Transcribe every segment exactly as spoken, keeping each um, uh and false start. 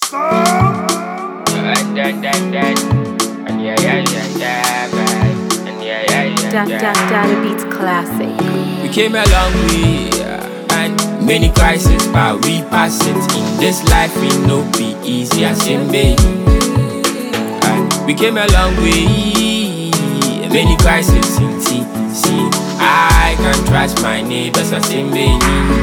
Daddy Beats Classic. We came a long way, uh, and many crises, but we pass it. In this life, we no be easy as in baby. And we came a long way, many crises in T. See, I can trust my neighbors as in baby.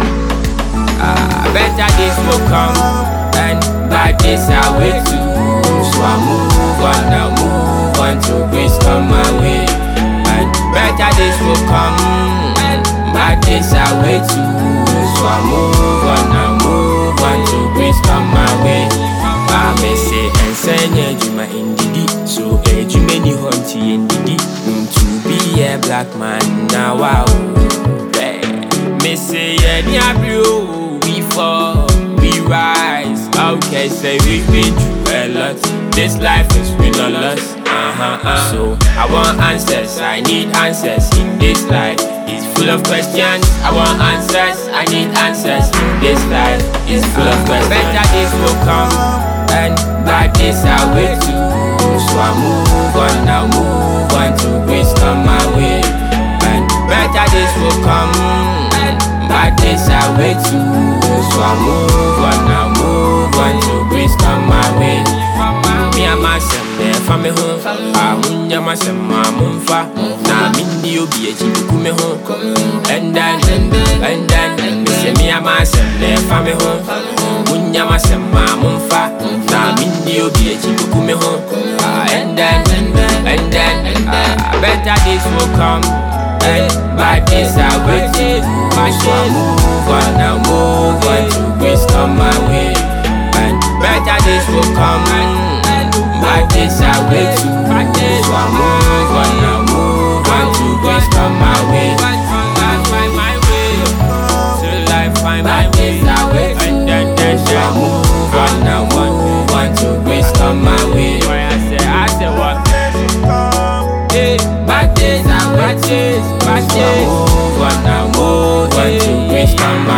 Uh, better days will come, and bad days are way too. So I move on now, move on to grace come my way. And better days will come, and bad days are way too. So I move on now, move on to grace come my way. I may say and send you my indidi, so age you many hunty indidi. To be a black man now, wow. Me say yeah, bro, we fall, we rise. Okay, say we've been through a lot. This life is been a loss. Uh-huh, uh. So I want answers, I need answers in this life. It's full of questions. I want answers, I need answers in this life. It's full of questions. Better days will come, and bad days are way too. So I move on now, move on to grace come my way. And better days will come, and bad days are way too. So I move on now, move on to grace come my way. Me and myself, me family home. I win ya myself, my mumfa. Na mindi obi echi kume home. And then, and then, me say me and myself, me family home. Win ya myself, my mumfa. Na mindi obi echi kume home. And then, and then, better days will come, and bad days are waiting. So I move on now, move on to grace come my way. And better days will come, and bad days are way too. So I move on now, move on to grace come my way. Find my way, till I find my way. And then, then so I move on now, move on to grace come my way. I say, I say what? Hey, bad days are bad days, bad days. So I move on now, move on to grace come my way.